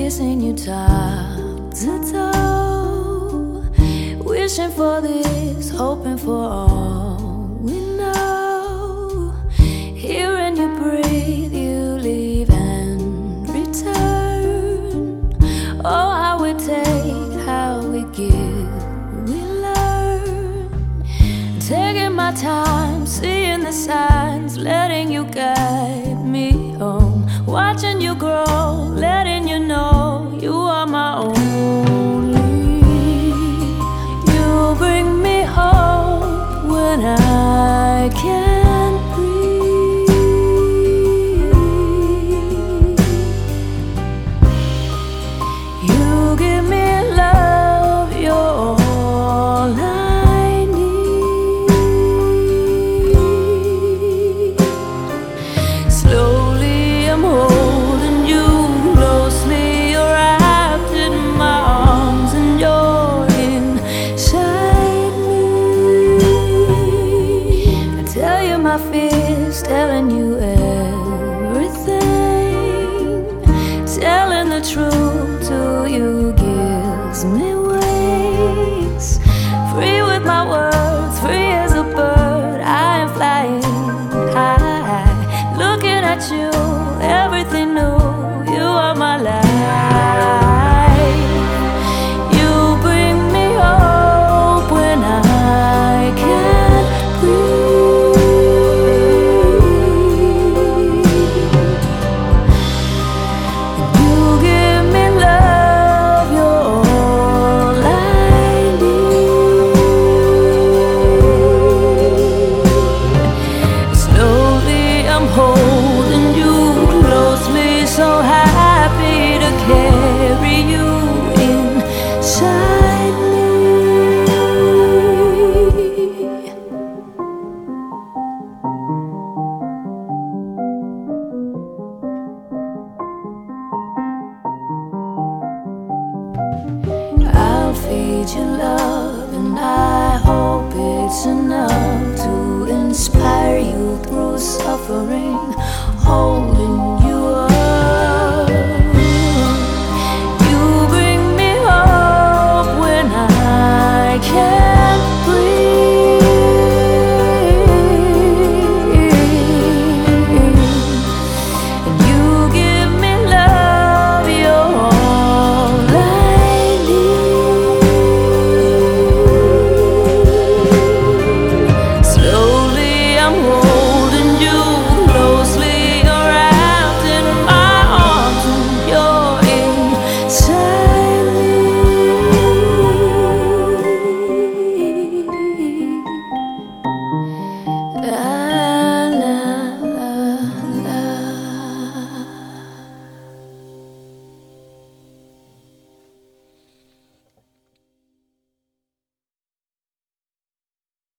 kissing you top to toe, wishing for this, hoping for all we know. Hearing you breathe, you leave and return. Oh, how we take, how we give, we learn. Taking my time, seeing the signs, letting you guide me home. Watching you grow, letting you know you are my only. You bring me hope when I can't breathe. You give me love, you're all I need. Slowly I'm holding you closely, you're wrapped in my arms and you're inside me. I tell you my fears, telling you everything. Telling the truth to you gives me wings. Free with my words, free as a bird, I am flying high. Looking at you, everything new, you are my life. You bring me hope when I can't breathe. You give me love, you're all I need. Slowly I'm holding you closely, so happy to carry you inside me. I'll feed you love, and I hope it's enough to inspire you through suffering. Hold